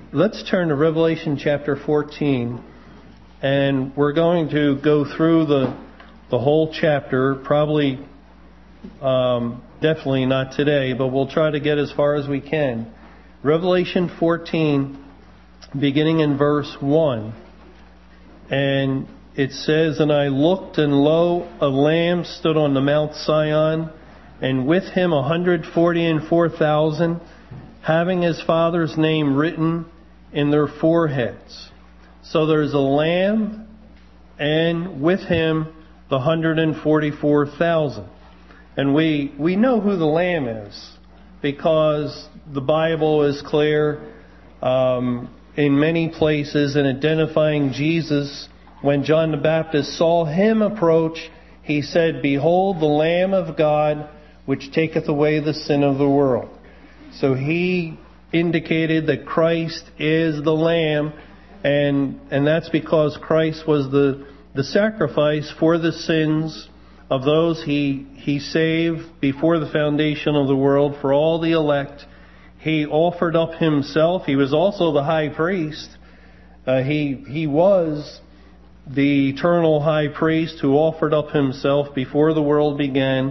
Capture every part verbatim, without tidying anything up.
let's turn to Revelation chapter fourteen, and we're going to go through the the whole chapter. Probably, um, definitely not today, but we'll try to get as far as we can. Revelation fourteen, beginning in verse one, and it says, "And I looked, and lo, a Lamb stood on the Mount Sion, and with him a hundred forty and four thousand, having his Father's name written in their foreheads." So there's a Lamb, and with him the hundred and forty-four thousand. And we we know who the Lamb is, because the Bible is clear um, in many places in identifying Jesus. When John the Baptist saw him approach, he said, "Behold the Lamb of God, which taketh away the sin of the world." So he indicated that Christ is the Lamb, and and that's because Christ was the, the sacrifice for the sins of those he he saved before the foundation of the world, for all the elect. He offered up himself. He was also the high priest. Uh, he he was the eternal high priest who offered up himself before the world began.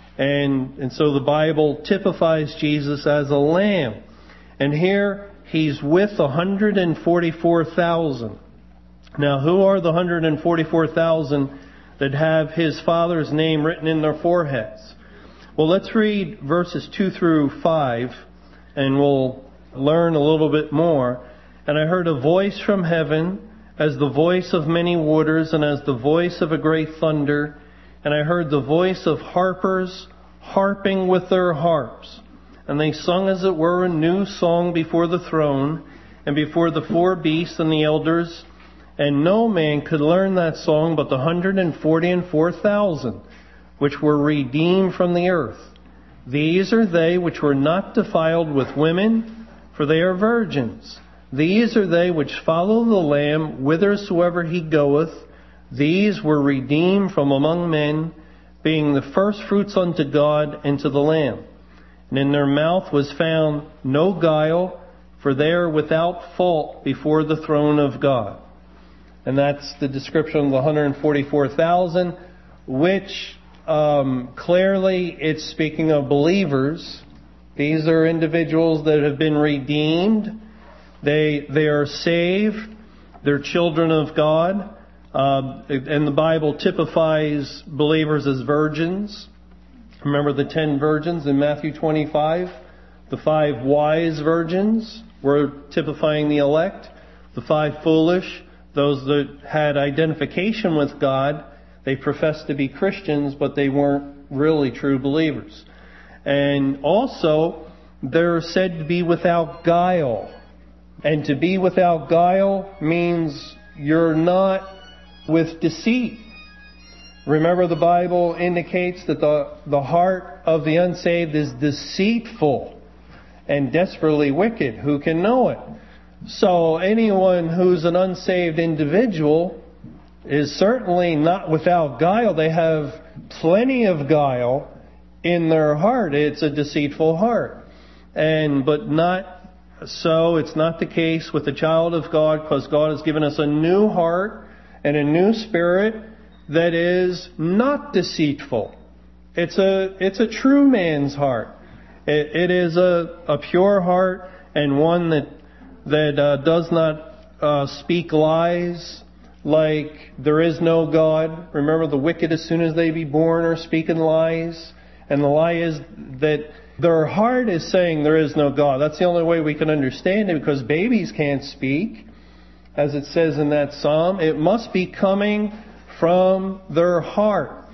And, and so the Bible typifies Jesus as a lamb. And here he's with one hundred forty-four thousand. Now, who are the one hundred forty-four thousand that have his Father's name written in their foreheads? Well, let's read verses two through five, and we'll learn a little bit more. "And I heard a voice from heaven, as the voice of many waters, and as the voice of a great thunder. And I heard the voice of harpers harping with their harps. And they sung as it were a new song before the throne, and before the four beasts and the elders. And no man could learn that song but the hundred and forty and four thousand, which were redeemed from the earth. These are they which were not defiled with women, for they are virgins. These are they which follow the Lamb whithersoever he goeth. These were redeemed from among men, being the firstfruits unto God and to the Lamb. And in their mouth was found no guile, for they are without fault before the throne of God." And that's the description of the one hundred forty-four thousand, which um, clearly it's speaking of believers. These are individuals that have been redeemed. They they are saved. They're children of God. Uh, and the Bible typifies believers as virgins. Remember the ten virgins in Matthew twenty-five? The five wise virgins were typifying the elect. The five foolish, those that had identification with God, they professed to be Christians, but they weren't really true believers. And also, they're said to be without guile. And to be without guile means you're not with deceit. Remember, the Bible indicates that the, the heart of the unsaved is deceitful and desperately wicked. Who can know it? So anyone who's an unsaved individual is certainly not without guile. They have plenty of guile in their heart. It's a deceitful heart. And but not so. It's not the case with the child of God, because God has given us a new heart and a new spirit that is not deceitful. It's a it's a true man's heart. It, it is a, a pure heart, and one that that uh, does not uh, speak lies, like there is no God. Remember, the wicked, as soon as they be born, are speaking lies. And the lie is that their heart is saying there is no God. That's the only way we can understand it, because babies can't speak. As it says in that psalm, it must be coming from their heart.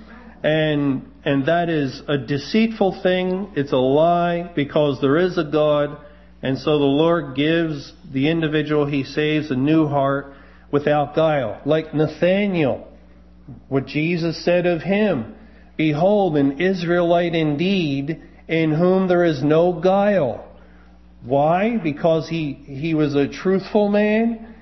And and that is a deceitful thing. It's a lie, because there is a God. And so the Lord gives the individual he saves a new heart without guile. Like Nathanael, what Jesus said of him, "Behold, an Israelite indeed, in whom there is no guile." Why? Because he, he was a truthful man?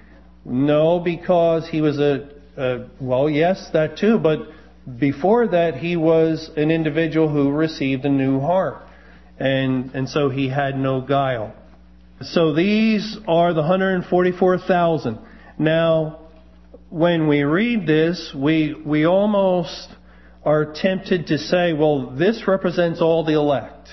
No, because he was a, a, well, yes, that too, but before that he was an individual who received a new heart. And, and so he had no guile. So these are the one hundred forty-four thousand. Now, when we read this, we we almost are tempted to say, well, this represents all the elect.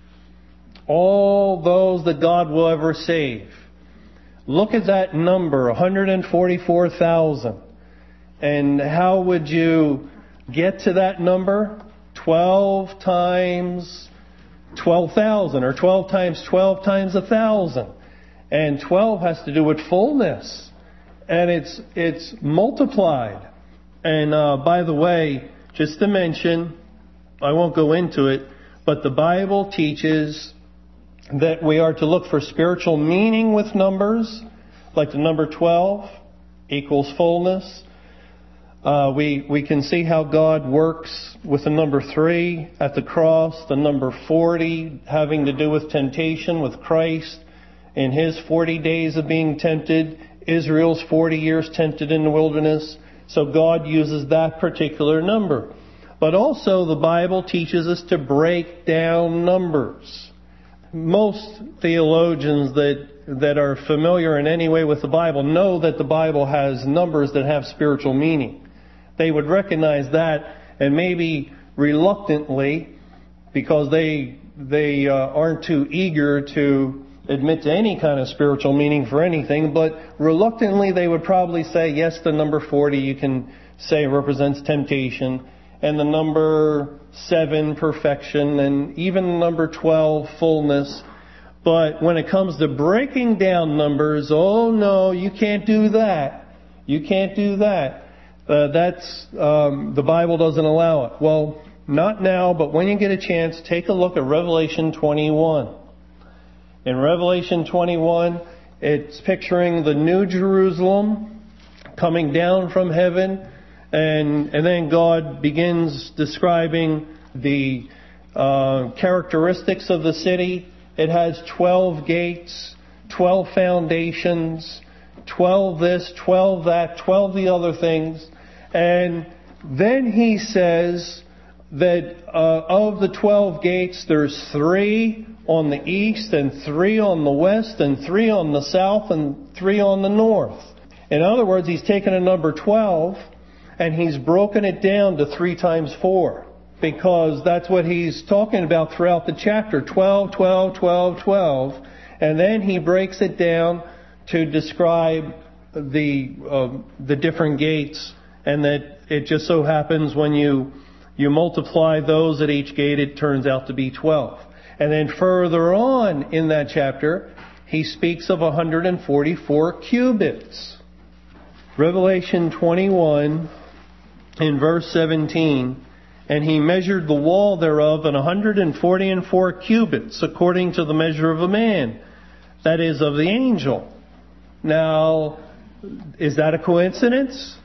All those that God will ever save. Look at that number, one hundred forty-four thousand. And how would you get to that number? twelve times twelve thousand, or twelve times twelve times one thousand. And twelve has to do with fullness. And it's it's multiplied. And uh, by the way, just to mention, I won't go into it, but the Bible teaches that we are to look for spiritual meaning with numbers, like the number twelve equals fullness. Uh, we, we can see how God works with the number three at the cross, the number forty having to do with temptation with Christ in His forty days of being tempted, Israel's forty years tempted in the wilderness. So God uses that particular number. But also the Bible teaches us to break down numbers. Most theologians that that are familiar in any way with the Bible know that the Bible has numbers that have spiritual meaning. They would recognize that, and maybe reluctantly, because they they uh, aren't too eager to admit to any kind of spiritual meaning for anything, but reluctantly they would probably say, yes, the number forty you can say represents temptation, and the number seven, perfection, and even the number twelve, fullness. But when it comes to breaking down numbers, oh no, you can't do that. You can't do that. Uh, that's, um, the Bible doesn't allow it. Well, not now, but when you get a chance, take a look at Revelation twenty-one. In Revelation twenty-one, it's picturing the New Jerusalem coming down from heaven, and and then God begins describing the uh, characteristics of the city. It has twelve gates, twelve foundations, twelve this, twelve that, twelve the other things. And then he says that uh, of the twelve gates, there's three on the east, and three on the west, and three on the south, and three on the north. In other words, he's taken a number twelve, and he's broken it down to three times four. Because that's what he's talking about throughout the chapter. twelve, twelve, twelve, twelve. And then he breaks it down to describe the uh, the different gates. And that it just so happens when you you multiply those at each gate, it turns out to be twelve. And then further on in that chapter, he speaks of one hundred forty-four cubits. Revelation twenty-one, in verse seventeen, and he measured the wall thereof an one hundred forty and four cubits, according to the measure of a man, that is, of the angel. Now, is that a coincidence?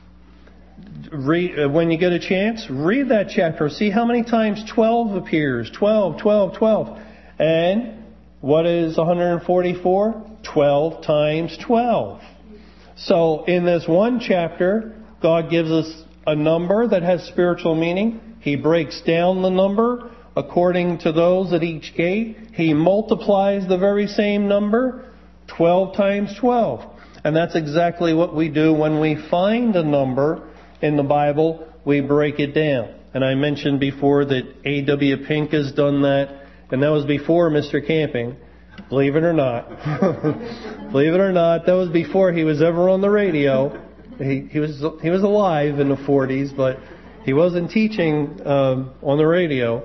Read, when you get a chance, read that chapter. See how many times twelve appears. twelve, twelve, twelve. And what is one hundred forty-four? twelve times twelve. So in this one chapter, God gives us a number that has spiritual meaning. He breaks down the number according to those at each gate. He multiplies the very same number, twelve times twelve. And that's exactly what we do when we find a number in the Bible, we break it down. And I mentioned before that A W Pink has done that, and that was before Mister Camping. Believe it or not. Believe it or not, that was before he was ever on the radio. He, he was he was alive in the forties, but he wasn't teaching um, on the radio.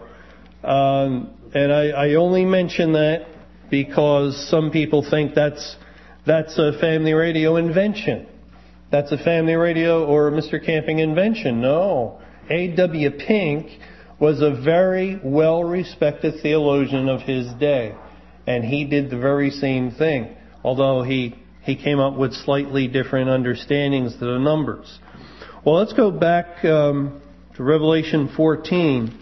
Um, and I, I only mention that because some people think that's that's a family radio invention. That's a family radio or Mister Camping invention. No. A W Pink was a very well-respected theologian of his day. And he did the very same thing. Although he, he came up with slightly different understandings to the numbers. Well, let's go back um, to Revelation fourteen.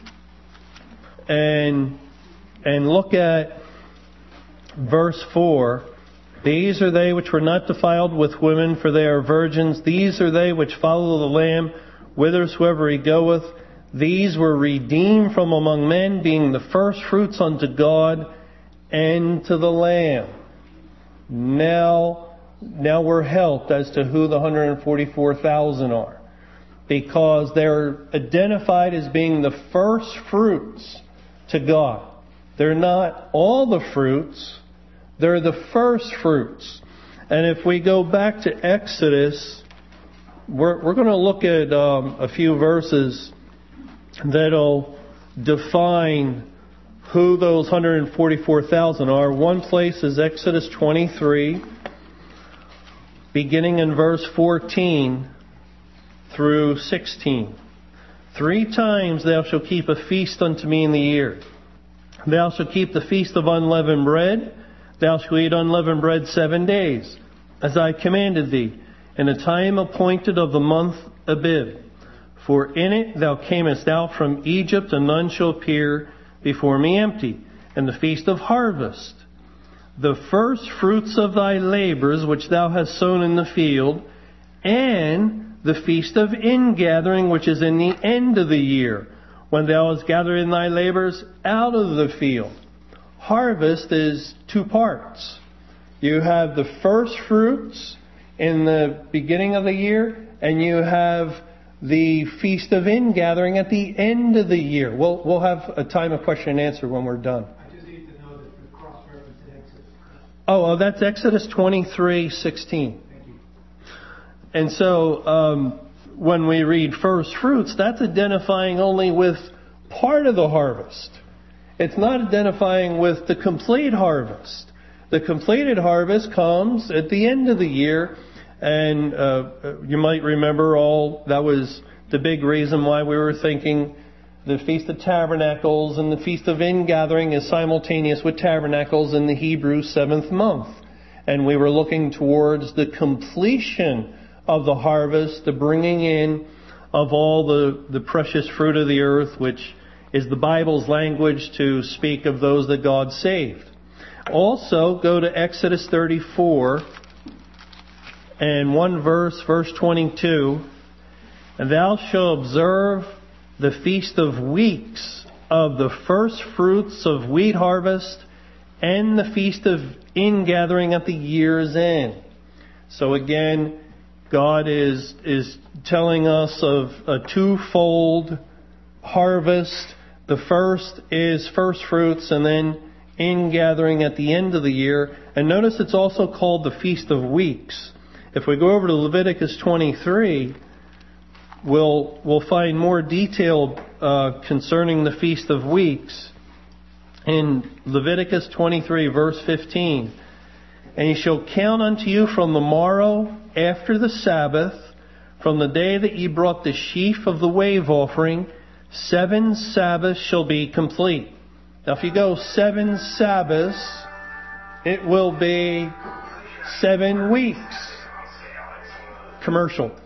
And, and look at verse four. These are they which were not defiled with women, for they are virgins. These are they which follow the Lamb, whithersoever he goeth. These were redeemed from among men, being the first fruits unto God and to the Lamb. Now, now we're helped as to who the one hundred forty-four thousand are, because they're identified as being the first fruits to God. They're not all the fruits, they're the first fruits. And if we go back to Exodus, we're, we're going to look at um, a few verses that'll define who those one hundred forty-four thousand are. One place is Exodus twenty-three, beginning in verse fourteen through sixteen. Three times thou shalt keep a feast unto me in the year. Thou shalt keep the feast of unleavened bread. Thou shalt eat unleavened bread seven days, as I commanded thee, in the time appointed of the month Abib. For in it thou camest out from Egypt, and none shall appear before me empty. And the feast of harvest, the first fruits of thy labors which thou hast sown in the field, and the feast of ingathering, which is in the end of the year, when thou hast gathered in thy labors out of the field. Harvest is two parts. You have the first fruits in the beginning of the year, and you have the Feast of Ingathering at the end of the year. We'll, we'll have a time of question and answer when we're done. I just need to know that the cross-reference in Exodus. Oh, oh, that's Exodus twenty-three sixteen. Thank you. And so, um, when we read first fruits, that's identifying only with part of the harvest. It's not identifying with the complete harvest. The completed harvest comes at the end of the year, and uh, you might remember all that was the big reason why we were thinking the Feast of Tabernacles and the Feast of Ingathering is simultaneous with Tabernacles in the Hebrew seventh month. And we were looking towards the completion of the harvest, the bringing in of all the, the precious fruit of the earth, which is the Bible's language to speak of those that God saved. Also, go to Exodus thirty-four, and one verse, verse twenty-two. And thou shalt observe the feast of weeks of the first fruits of wheat harvest, and the feast of ingathering at the year's end. So again, God is is telling us of a twofold harvest. The first is first fruits, and then ingathering at the end of the year. And notice it's also called the Feast of Weeks. If we go over to Leviticus twenty-three, we'll we'll find more detail uh, concerning the Feast of Weeks. In Leviticus twenty-three, verse fifteen, and ye shall count unto you from the morrow after the Sabbath, from the day that ye brought the sheaf of the wave offering, seven Sabbaths shall be complete. Now if you go seven Sabbaths, it will be seven weeks. Commercial.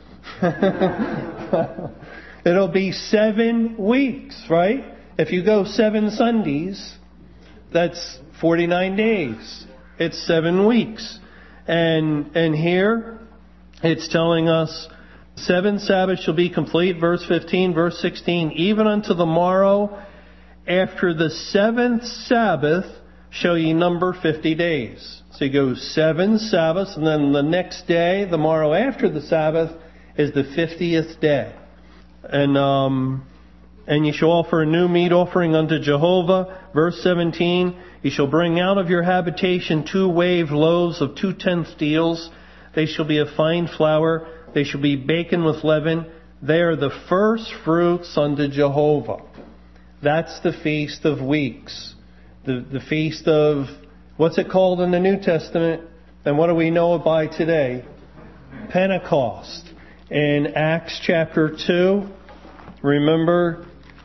It'll be seven weeks, right? If you go seven Sundays, that's forty-nine days. It's seven weeks. And and here it's telling us seven Sabbaths shall be complete, verse fifteen, verse sixteen, even unto the morrow after the seventh Sabbath shall ye number fifty days. So you go seven Sabbaths, and then the next day, the morrow after the Sabbath, is the fiftieth day. And um, and ye shall offer a new meat offering unto Jehovah. Verse seventeen, ye shall bring out of your habitation two wave loaves of two-tenth deals. They shall be of fine flour. They shall be baken with leaven. They are the first fruits unto Jehovah. That's the Feast of Weeks. The, the Feast of, what's it called in the New Testament? And what do we know it by today? Pentecost. In Acts chapter two, remember,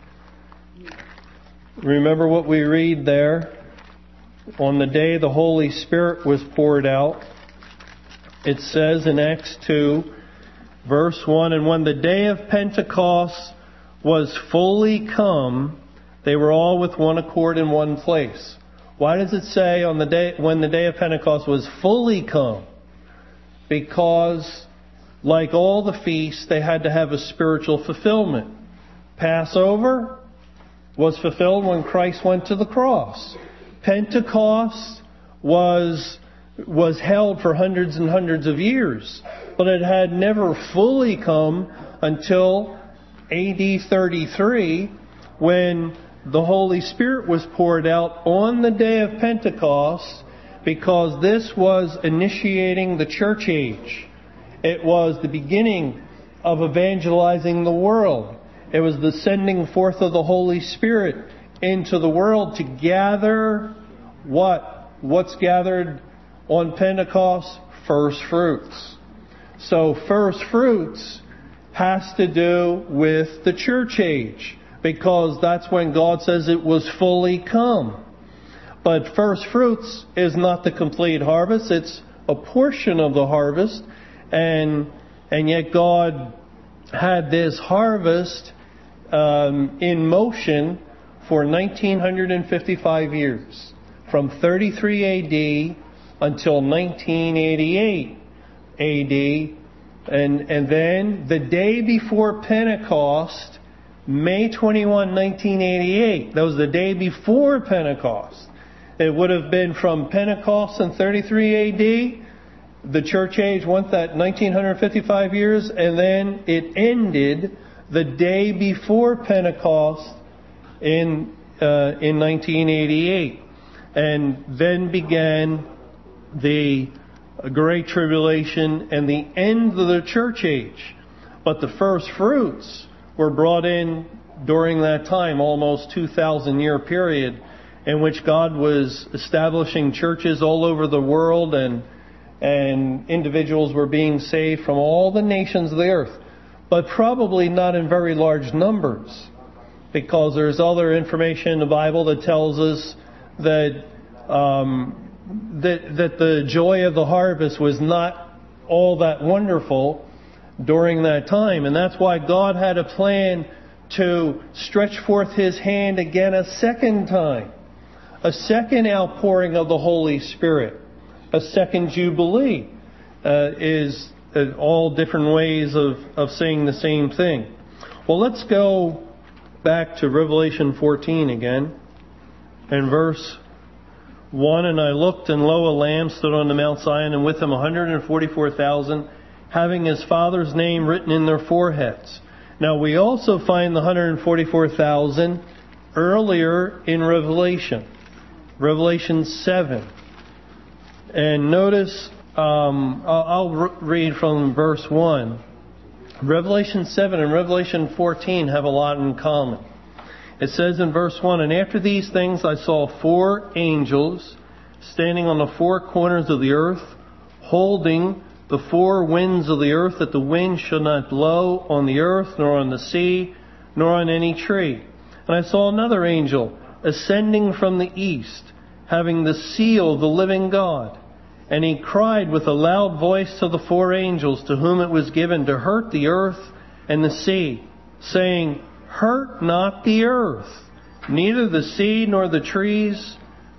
remember what we read there. On the day the Holy Spirit was poured out, it says in Acts two, verse one, and when the day of Pentecost was fully come, they were all with one accord in one place. Why does it say on the day when the day of Pentecost was fully come? Because, like all the feasts, they had to have a spiritual fulfillment. Passover was fulfilled when Christ went to the cross. Pentecost was was held for hundreds and hundreds of years, but it had never fully come until A D thirty-three, when the Holy Spirit was poured out on the day of Pentecost, because this was initiating the church age. It was the beginning of evangelizing the world. It was the sending forth of the Holy Spirit into the world to gather what? What's gathered on Pentecost? First fruits. So first fruits has to do with the church age, because that's when God says it was fully come. But first fruits is not the complete harvest. It's a portion of the harvest. And and yet God had this harvest um, in motion for nineteen fifty-five years. From thirty-three A D until nineteen eighty-eight A D. And, and then the day before Pentecost, May twenty-first, nineteen eighty-eight. That was the day before Pentecost. It would have been from Pentecost in thirty-three A D. The church age went that nineteen fifty-five years, and then it ended the day before Pentecost in uh, in nineteen eighty-eight. And then began the Great Tribulation and the end of the church age. But the first fruits were brought in during that time, almost two thousand year period, in which God was establishing churches all over the world, and and individuals were being saved from all the nations of the earth. But probably not in very large numbers, because there's other information in the Bible that tells us that um, that that the joy of the harvest was not all that wonderful during that time. And that's why God had a plan to stretch forth His hand again a second time. A second outpouring of the Holy Spirit. A second Jubilee uh, is uh, all different ways of, of saying the same thing. Well, let's go back to Revelation fourteen again. And verse one, and I looked, and lo, a Lamb stood on the Mount Zion, and with him one hundred forty-four thousand, having his Father's name written in their foreheads. Now, we also find the one hundred forty-four thousand earlier in Revelation. Revelation seven. And notice, um, I'll, I'll re- read from verse one. Revelation seven and Revelation fourteen have a lot in common. It says in verse one, and after these things I saw four angels standing on the four corners of the earth, holding the four winds of the earth, that the wind should not blow on the earth, nor on the sea, nor on any tree. And I saw another angel ascending from the east, having the seal of the living God. And he cried with a loud voice to the four angels to whom it was given to hurt the earth and the sea, saying, hurt not the earth, neither the sea nor the trees,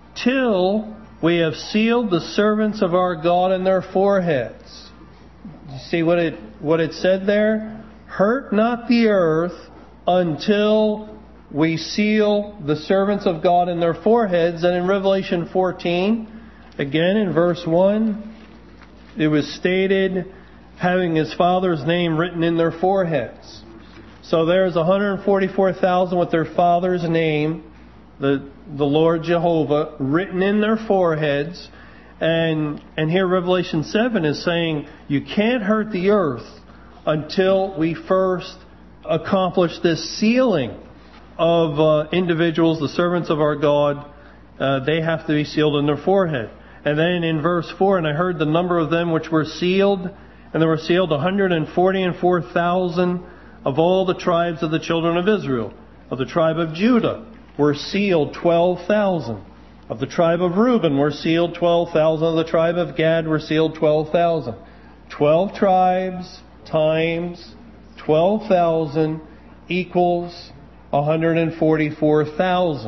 till we have sealed the servants of our God in their foreheads. You see what it what it said there? Hurt not the earth until we seal the servants of God in their foreheads. And in Revelation fourteen, again in verse one, it was stated, having his Father's name written in their foreheads. So there's one hundred forty-four thousand with their Father's name, the the Lord Jehovah, written in their foreheads. And and here Revelation seven is saying you can't hurt the earth until we first accomplish this sealing of uh, individuals, the servants of our God. Uh, they have to be sealed in their forehead. And then in verse four, and I heard the number of them which were sealed, and there were sealed one hundred forty-four thousand of all the tribes of the children of Israel. Of the tribe of Judah were sealed twelve thousand. Of the tribe of Reuben were sealed twelve thousand. Of the tribe of Gad were sealed twelve thousand. Twelve tribes times twelve thousand equals one hundred forty-four thousand.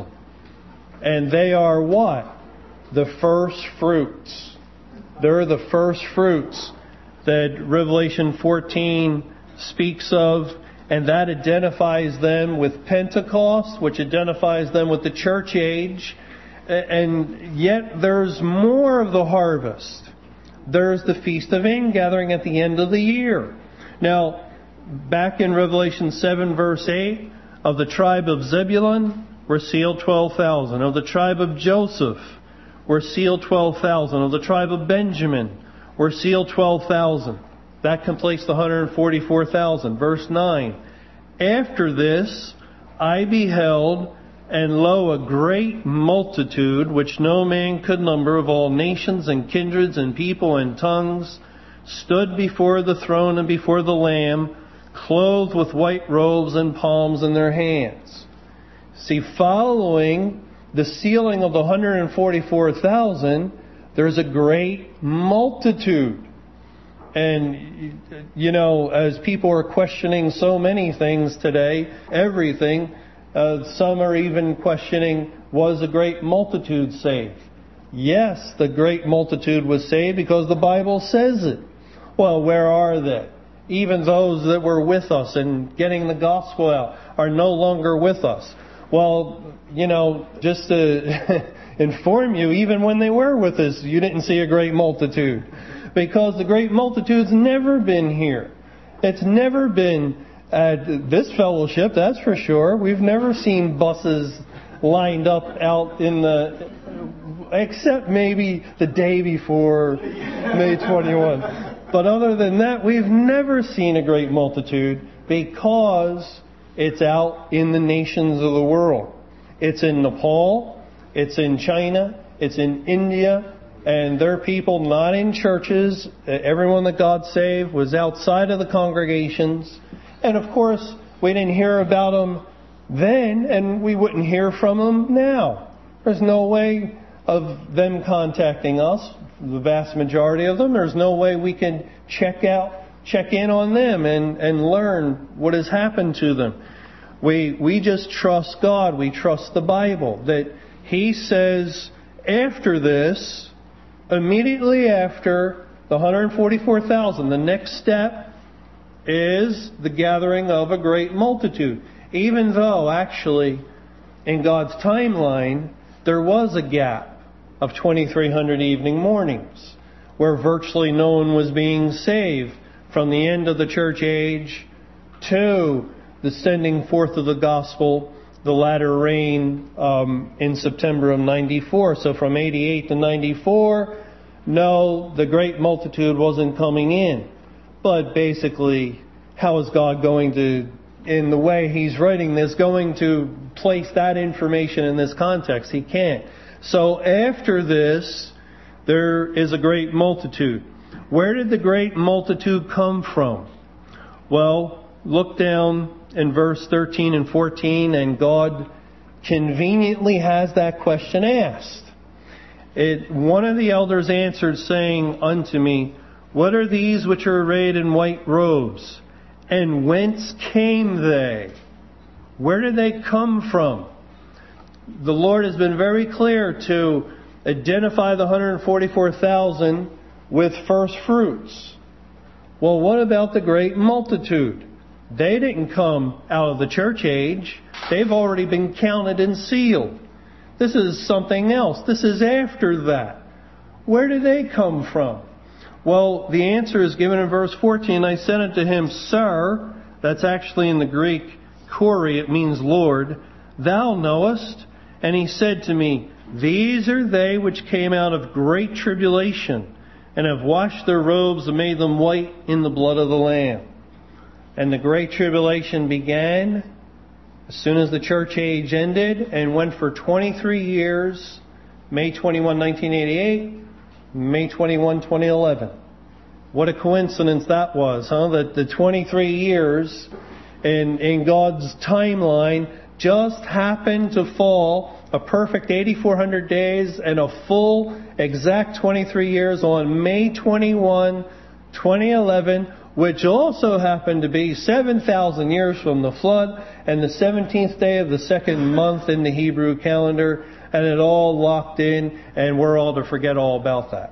And they are what? The first fruits. They're the first fruits that Revelation fourteen speaks of. And that identifies them with Pentecost, which identifies them with the church age. And yet there's more of the harvest. There's the Feast of Ingathering at the end of the year. Now, back in Revelation seven verse eight, of the tribe of Zebulun were sealed twelve thousand. Of the tribe of Joseph were sealed twelve thousand. Of the tribe of Benjamin were sealed twelve thousand. That completes the one hundred forty-four thousand. Verse nine. After this I beheld, and lo, a great multitude, which no man could number, of all nations and kindreds and people and tongues, stood before the throne and before the Lamb, clothed with white robes and palms in their hands. See, following the sealing of the one hundred forty-four thousand, there's a great multitude. And, you know, as people are questioning so many things today, everything, uh, some are even questioning, was a great multitude saved? Yes, the great multitude was saved because the Bible says it. Well, where are they? Even those that were with us and getting the gospel out are no longer with us. Well, you know, just to inform you, even when they were with us, you didn't see a great multitude. Because the great multitude's never been here. It's never been at this fellowship, that's for sure. We've never seen buses lined up out in the, except maybe the day before May twenty-first. But other than that, we've never seen a great multitude because it's out in the nations of the world. It's in Nepal, it's in China, it's in India, and there are people not in churches. Everyone that God saved was outside of the congregations. And of course, we didn't hear about them then, and we wouldn't hear from them now. There's no way of them contacting us, the vast majority of them. There's no way we can check out, check in on them and, and learn what has happened to them. We, we just trust God. We trust the Bible that He says after this, immediately after the one hundred forty-four thousand, the next step is the gathering of a great multitude. Even though actually in God's timeline there was a gap of twenty-three hundred evening mornings where virtually no one was being saved from the end of the church age to the sending forth of the gospel, the latter rain um, in September of ninety-four. So from eighty-eight to ninety-four, no, the great multitude wasn't coming in. But basically, how is God going to, in the way He's writing this, going to place that information in this context? He can't. So after this, there is a great multitude. Where did the great multitude come from? Well, look down in verse thirteen and fourteen, and God conveniently has that question asked. It, one of the elders answered, saying unto me, What are these which are arrayed in white robes? And whence came they? Where did they come from? The Lord has been very clear to identify the one hundred forty-four thousand with first fruits. Well, what about the great multitude? They didn't come out of the church age. They've already been counted and sealed. This is something else. This is after that. Where did they come from? Well, the answer is given in verse fourteen. I said unto him, Sir, that's actually in the Greek, Kori, it means Lord, thou knowest. And he said to me, These are they which came out of great tribulation, and have washed their robes and made them white in the blood of the Lamb. And the great tribulation began as soon as the church age ended and went for twenty-three years, May twenty-first, nineteen eighty-eight, May twenty-first, twenty eleven. What a coincidence that was, huh? That the twenty-three years in, in God's timeline just happened to fall a perfect eighty-four hundred days and a full exact twenty-three years on May twenty-first, twenty eleven, which also happened to be seven thousand years from the flood and the seventeenth day of the second month in the Hebrew calendar, and it all locked in, and we're all to forget all about that.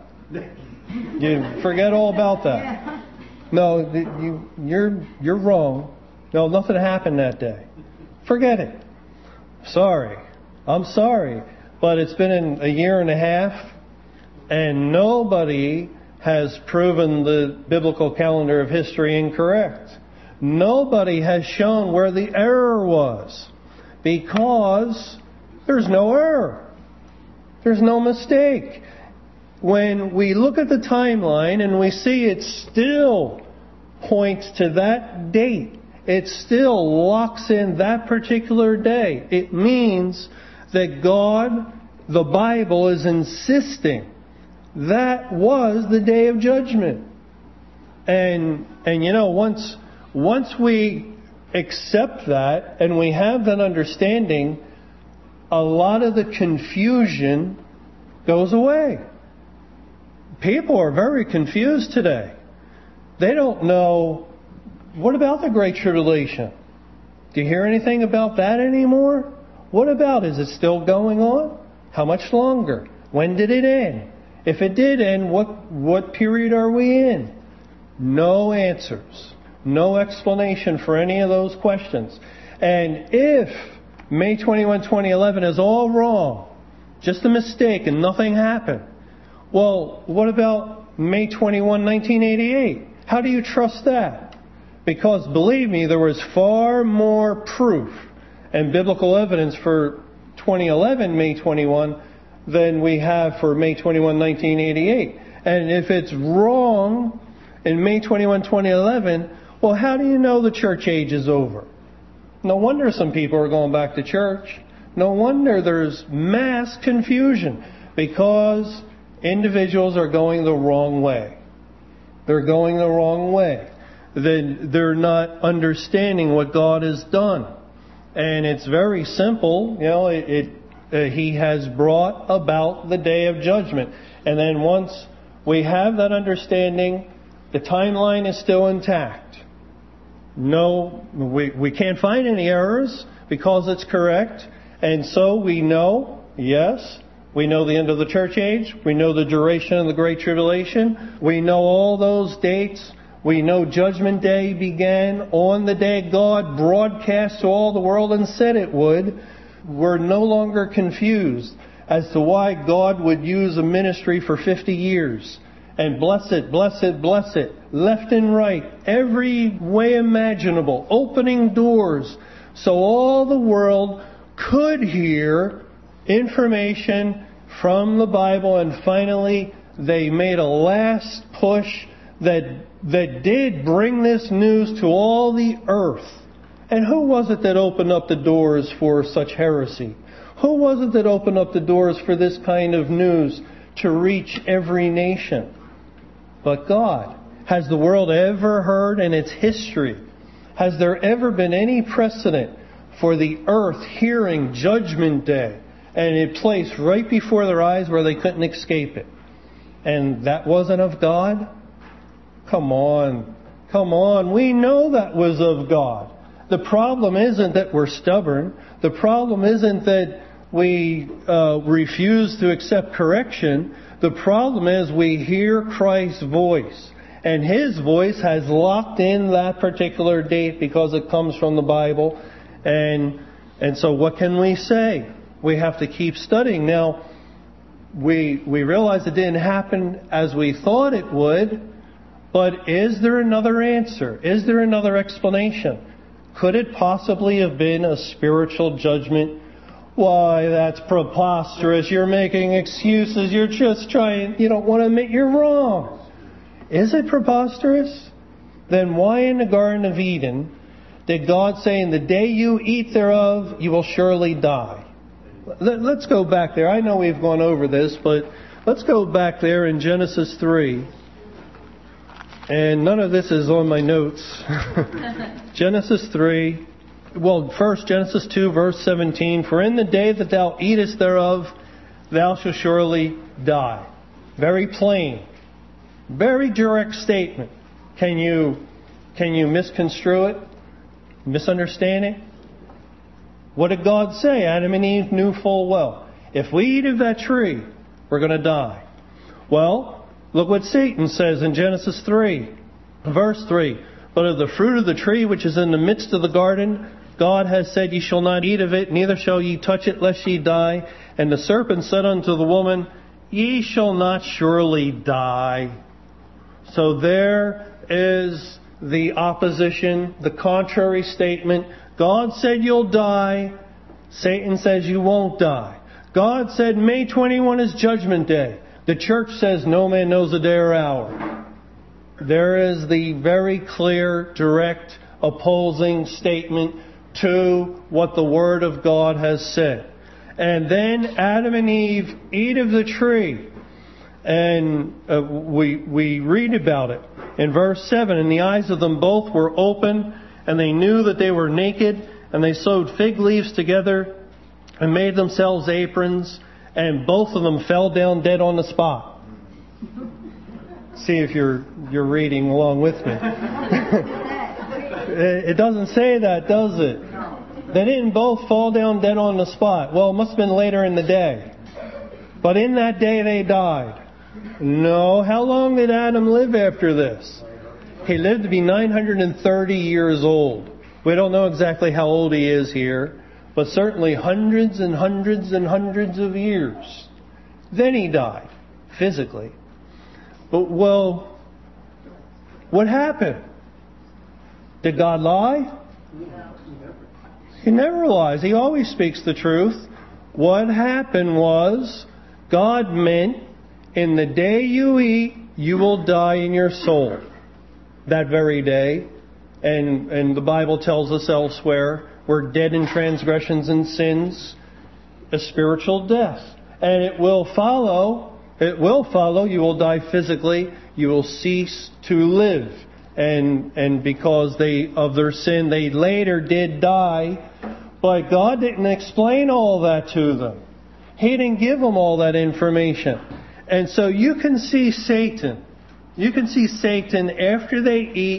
You forget all about that. No, you, you're you're wrong. No, nothing happened that day. Forget it. Sorry. I'm sorry. but it's been in a year and a half, and nobody has proven the biblical calendar of history incorrect. Nobody has shown where the error was, because there's no error. There's no mistake. When we look at the timeline and we see it still points to that date, it still locks in that particular day, it means that God, the Bible, is insisting that was the day of judgment. And and you know, once once we accept that and we have that understanding, a lot of the confusion goes away. People are very confused today. They don't know, what about the Great Tribulation? Do you hear anything about that anymore? What about, is it still going on? How much longer? When did it end? If it did end, what, what period are we in? No answers. No explanation for any of those questions. And if May twenty-first, twenty eleven is all wrong, just a mistake and nothing happened, well, what about May twenty-first, nineteen eighty-eight? How do you trust that? Because believe me, there was far more proof and biblical evidence for twenty eleven, May twenty-first, than we have for May twenty-first, nineteen eighty-eight. And if it's wrong in May twenty-first, twenty eleven, well, how do you know the church age is over? No wonder some people are going back to church. No wonder there's mass confusion, because individuals are going the wrong way. They're going the wrong way. Then they're not understanding what God has done. And it's very simple. You know, it, it uh, He has brought about the day of judgment. And then once we have that understanding, the timeline is still intact. No, we, we can't find any errors because it's correct. And so we know, yes, we know the end of the church age. We know the duration of the Great Tribulation. We know all those dates. We know Judgment Day began on the day God broadcast to all the world and said it would. We're no longer confused as to why God would use a ministry for fifty years and bless it, bless it, bless it, left and right, every way imaginable, opening doors so all the world could hear information from the Bible, and finally they made a last push that that did bring this news to all the earth. And who was it that opened up the doors for such heresy? Who was it that opened up the doors for this kind of news to reach every nation? But God. Has the world ever heard in its history, has there ever been any precedent for the earth hearing Judgment Day and it placed right before their eyes where they couldn't escape it? And that wasn't of God? Come on. Come on. We know that was of God. The problem isn't that we're stubborn. The problem isn't that we uh, refuse to accept correction. The problem is we hear Christ's voice. And His voice has locked in that particular date because it comes from the Bible. And and so what can we say? We have to keep studying. Now, we we realize it didn't happen as we thought it would, but is there another answer? Is there another explanation? Could it possibly have been a spiritual judgment? Why, that's preposterous. You're making excuses. You're just trying, you don't want to admit you're wrong. Is it preposterous? Then why in the Garden of Eden did God say, in the day you eat thereof, you will surely die? Let's go back there. I know we've gone over this, but let's go back there in Genesis three. And none of this is on my notes. Genesis three. Well, first, Genesis two, verse seventeen. For in the day that thou eatest thereof, thou shalt surely die. Very plain. Very direct statement. Can you, can you misconstrue it? Misunderstand it? What did God say? Adam and Eve knew full well. If we eat of that tree, we're going to die. Well, look what Satan says in Genesis three, verse three. But of the fruit of the tree which is in the midst of the garden, God has said, ye shall not eat of it, neither shall ye touch it, lest ye die. And the serpent said unto the woman, Ye shall not surely die. So there is the opposition, the contrary statement. God said you'll die. Satan says you won't die. God said May twenty-first is Judgment Day. The church says no man knows the day or hour. There is the very clear, direct, opposing statement to what the Word of God has said. And then Adam and Eve eat of the tree. And uh, we we read about it in verse seven. And the eyes of them both were open, and they knew that they were naked, and they sewed fig leaves together and made themselves aprons, and both of them fell down dead on the spot. See if you're you're reading along with me. It doesn't say that, does it? They didn't both fall down dead on the spot. Well, it must have been later in the day. But in that day they died. No. How long did Adam live after this? He lived to be nine hundred thirty years old. We don't know exactly how old he is here, but certainly hundreds and hundreds and hundreds of years. Then he died, physically. But, well, what happened? Did God lie? He never lies. He always speaks the truth. What happened was, God meant, in the day you eat, you will die in your soul. That very day. And, and the Bible tells us elsewhere, we're dead in transgressions and sins, a spiritual death. And it will follow, it will follow, you will die physically, you will cease to live. And, and because they, of their sin, they later did die. But God didn't explain all that to them. He didn't give them all that information. And so you can see Satan. You can see Satan after they eat.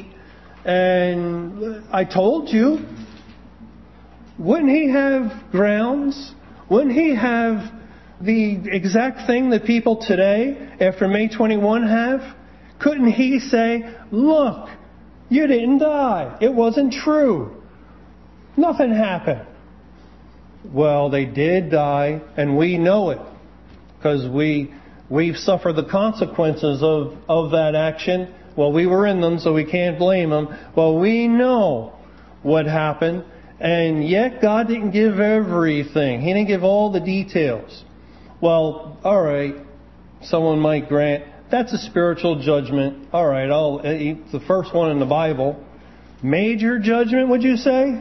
And I told you, wouldn't he have grounds? Wouldn't he have the exact thing that people today, after May twenty-first, have? Couldn't he say, look, you didn't die. It wasn't true. Nothing happened. Well, they did die, and we know it, because we, we've suffered the consequences of, of that action. Well, we were in them, so we can't blame them. Well, we know what happened, and yet God didn't give everything. He didn't give all the details. Well, all right, someone might grant, that's a spiritual judgment. All right, I'll eat the first one in the Bible. Major judgment, would you say?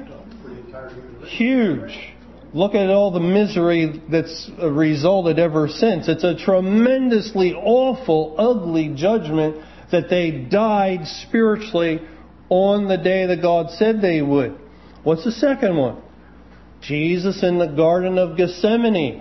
Huge. Look at all the misery that's resulted ever since. It's a tremendously awful, ugly judgment that they died spiritually on the day that God said they would. What's the second one? Jesus in the Garden of Gethsemane.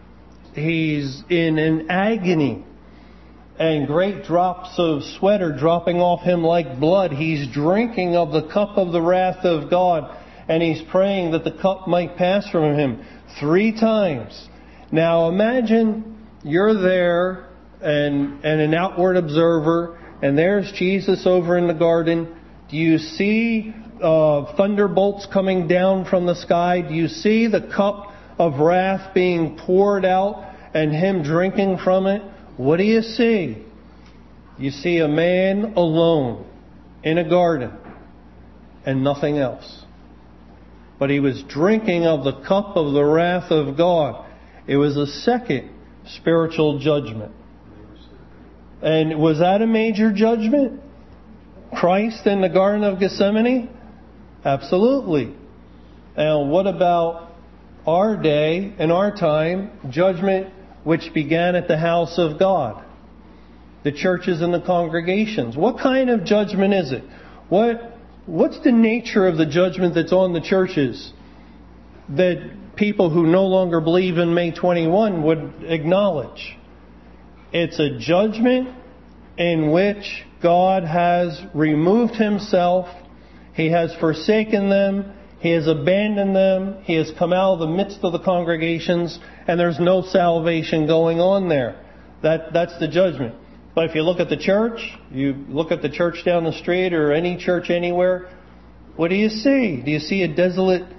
He's in an agony. And great drops of sweat are dropping off him like blood. He's drinking of the cup of the wrath of God. And he's praying that the cup might pass from him three times. Now imagine you're there and, and an outward observer, and there's Jesus over in the garden. Do you see uh, thunderbolts coming down from the sky? Do you see the cup of wrath being poured out and him drinking from it? What do you see? You see a man alone in a garden and nothing else. But he was drinking of the cup of the wrath of God. It was a second spiritual judgment. And was that a major judgment? Christ in the Garden of Gethsemane? Absolutely. And what about our day and our time, judgment which began at the house of God? The churches and the congregations. What kind of judgment is it? What What's the nature of the judgment that's on the churches that people who no longer believe in May twenty-first would acknowledge? It's a judgment in which God has removed himself. He has forsaken them. He has abandoned them. He has come out of the midst of the congregations, and there's no salvation going on there. That, that's the judgment. But if you look at the church, you look at the church down the street or any church anywhere, what do you see? Do you see a desolate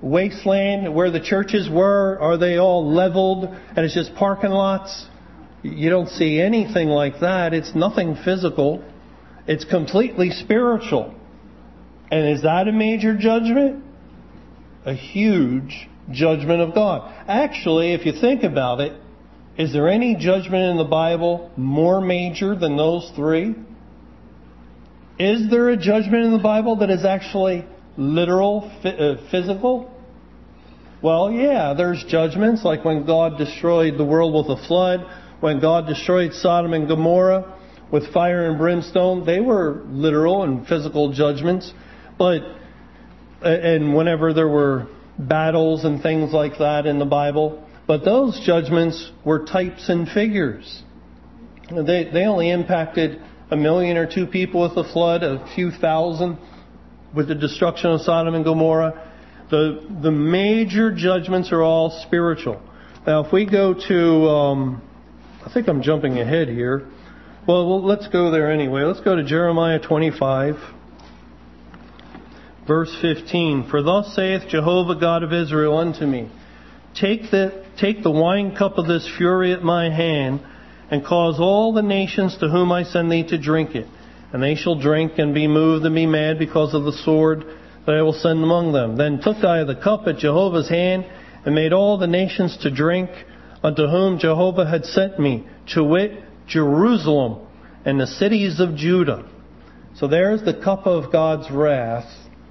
wasteland where the churches were? Are they all leveled and it's just parking lots? You don't see anything like that. It's nothing physical. It's completely spiritual. And is that a major judgment? A huge judgment of God. Actually, if you think about it, is there any judgment in the Bible more major than those three? Is there a judgment in the Bible that is actually literal, physical? Well, yeah, there's judgments like when God destroyed the world with a flood, when God destroyed Sodom and Gomorrah with fire and brimstone. They were literal and physical judgments. But, and whenever there were battles and things like that in the Bible, but those judgments were types and figures. They, they only impacted a million or two people with the flood, a few thousand with the destruction of Sodom and Gomorrah. The, the major judgments are all spiritual. Now, if we go to, um, I think I'm jumping ahead here. Well, well, let's go there anyway. Let's go to Jeremiah twenty-five. Verse fifteen, For thus saith Jehovah God of Israel unto me, Take the, take the wine cup of this fury at my hand, and cause all the nations to whom I send thee to drink it. And they shall drink and be moved and be mad because of the sword that I will send among them. Then took I the cup at Jehovah's hand, and made all the nations to drink, unto whom Jehovah had sent me, to wit, Jerusalem and the cities of Judah. So there's the cup of God's wrath.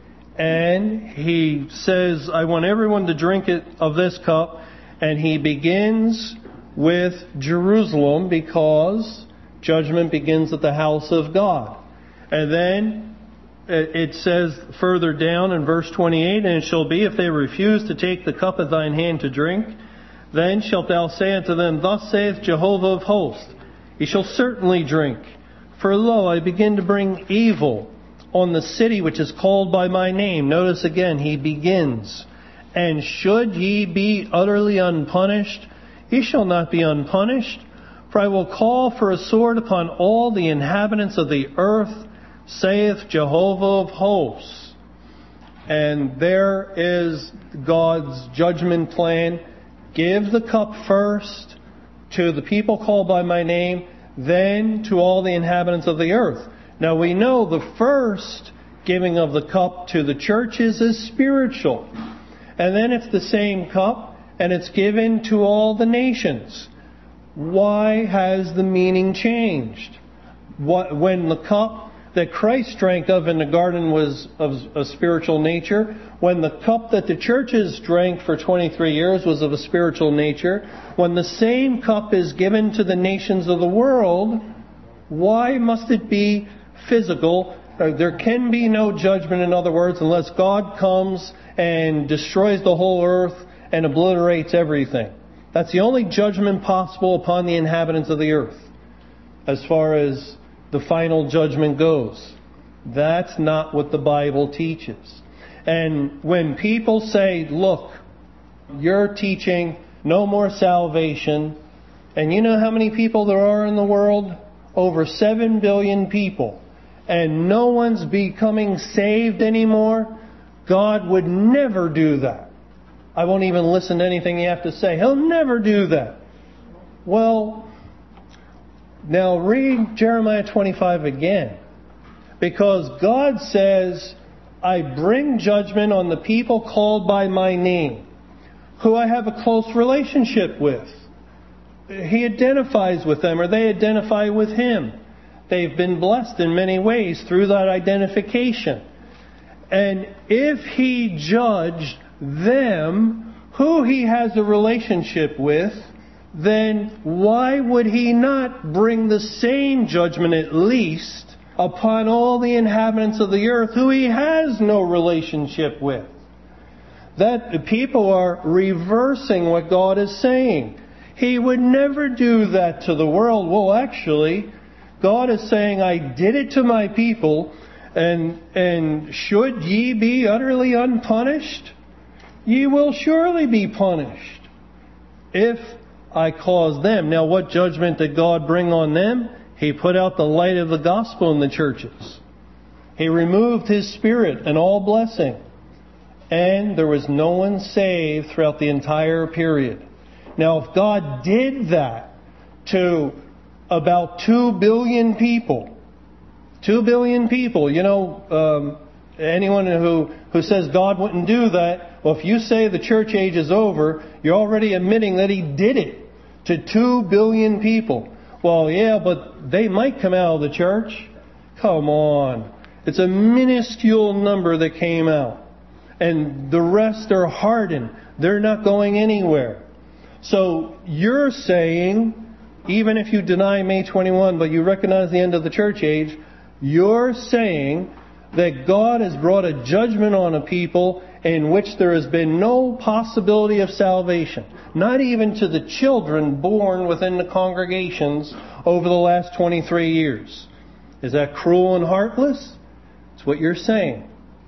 And he says, I want everyone to drink it of this cup. And he begins with Jerusalem because judgment begins at the house of God. And then it says further down in verse twenty-eight, And it shall be, if they refuse to take the cup at thine hand to drink, then shalt thou say unto them, Thus saith Jehovah of hosts, Ye shall certainly drink. For lo, I begin to bring evil on the city which is called by my name. Notice again, he begins. And should ye be utterly unpunished, ye shall not be unpunished. For I will call for a sword upon all the inhabitants of the earth, saith Jehovah of hosts. And there is God's judgment plan. Give the cup first to the people called by my name, then to all the inhabitants of the earth. Now we know the first giving of the cup to the churches is spiritual. And then it's the same cup, and it's given to all the nations. Why has the meaning changed? What, when the cup that Christ drank of in the garden was of a spiritual nature, when the cup that the churches drank for twenty-three years was of a spiritual nature, when the same cup is given to the nations of the world, why must it be physical? There can be no judgment, in other words, unless God comes and destroys the whole earth and obliterates everything. That's the only judgment possible upon the inhabitants of the earth as far as the final judgment goes. That's not what the Bible teaches. And when people say, look, you're teaching no more salvation, and you know how many people there are in the world? Over seven billion people. And no one's becoming saved anymore. God would never do that. I won't even listen to anything you have to say. He'll never do that. Well, now read Jeremiah twenty-five again. Because God says, I bring judgment on the people called by my name, who I have a close relationship with. He identifies with them, or they identify with Him. They've been blessed in many ways through that identification. And if He judged them, who He has a relationship with, then why would He not bring the same judgment at least upon all the inhabitants of the earth who He has no relationship with? That the people are reversing what God is saying. He would never do that to the world. Well, actually, God is saying, I did it to my people, and and should ye be utterly unpunished? Ye will surely be punished if I cause them. Now, what judgment did God bring on them? He put out the light of the gospel in the churches. He removed His Spirit and all blessing. and there was no one saved throughout the entire period. Now, if God did that to about two billion people, two billion people, you know, um, anyone who, who says God wouldn't do that, well, if you say the church age is over, you're already admitting that He did it to two billion people. Well, yeah, but they might come out of the church. Come on. It's a minuscule number that came out. And the rest are hardened. They're not going anywhere. So you're saying, even if you deny May twenty-first, but you recognize the end of the church age, you're saying that God has brought a judgment on a people in which there has been no possibility of salvation, not even to the children born within the congregations over the last twenty-three years. Is that cruel and heartless? It's what you're saying.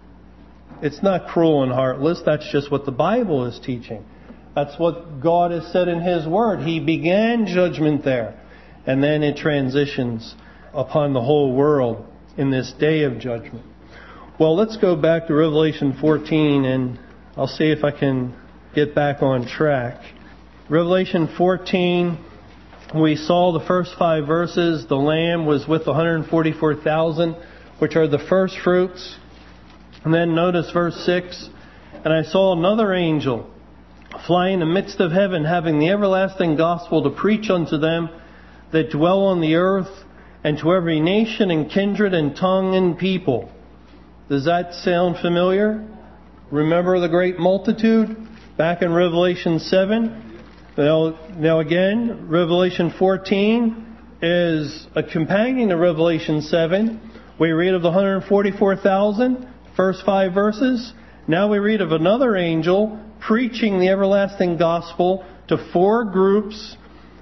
It's not cruel and heartless. That's just what the Bible is teaching. That's what God has said in His Word. He began judgment there, and then it transitions upon the whole world in this day of judgment. Well, let's go back to Revelation fourteen, and I'll see if I can get back on track. Revelation fourteen, we saw the first five verses. The Lamb was with one hundred forty-four thousand, which are the first fruits. And then notice verse six. And I saw another angel fly in the midst of heaven, having the everlasting gospel to preach unto them that dwell on the earth, and to every nation and kindred and tongue and people. Does that sound familiar? Remember the great multitude back in Revelation seven? Now, now again, Revelation fourteen is a companion to Revelation seven. We read of the one hundred forty-four thousand, first five verses. Now we read of another angel preaching the everlasting gospel to four groups,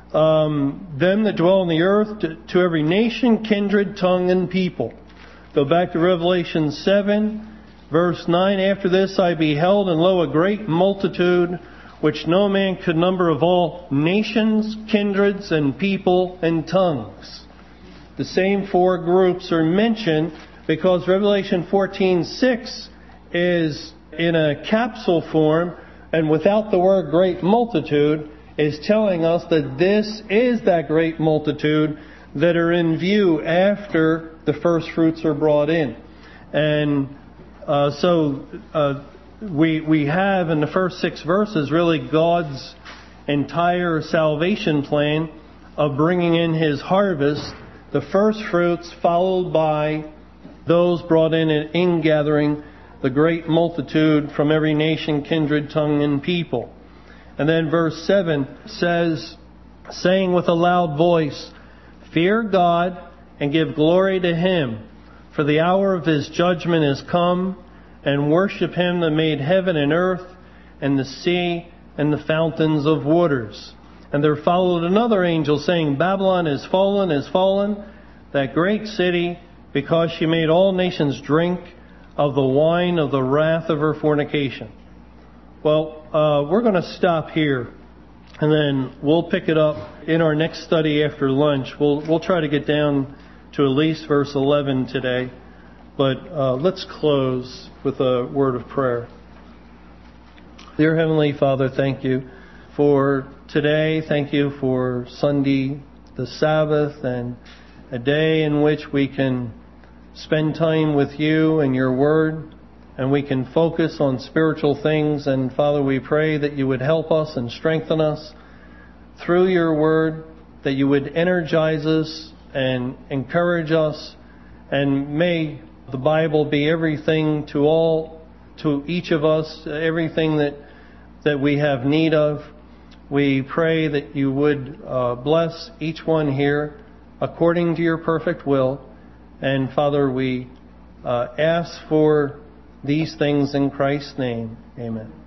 um, them that dwell on the earth, to, to every nation, kindred, tongue, and people. Go back to Revelation seven, verse nine. After this I beheld, and lo, a great multitude, which no man could number, of all nations, kindreds, and people, and tongues. The same four groups are mentioned because Revelation fourteen six is in a capsule form, and without the word great multitude, is telling us that this is that great multitude that are in view after the first fruits are brought in. And uh, so uh, we we have in the first six verses really God's entire salvation plan of bringing in His harvest, the first fruits, followed by those brought in and ingathering the great multitude from every nation, kindred, tongue, and people. And then verse seven says, saying with a loud voice, fear God and give glory to Him, for the hour of His judgment is come, and worship Him that made heaven and earth and the sea and the fountains of waters. And there followed another angel saying, Babylon is fallen, is fallen, that great city, because she made all nations drink of the wine of the wrath of her fornication. Well, uh, we're going to stop here, and then we'll pick it up in our next study after lunch. We'll we'll try to get down to at least verse eleven today, but uh, let's close with a word of prayer. Dear Heavenly Father, thank you for today. Thank you for Sunday, the Sabbath, and a day in which we can spend time with you and your word, and we can focus on spiritual things. And Father, we pray that you would help us and strengthen us through your word, that you would energize us and encourage us, and may the Bible be everything to all, to each of us, everything that that we have need of. We pray that you would uh, bless each one here according to your perfect will. And Father, we uh, ask for these things in Christ's name. Amen.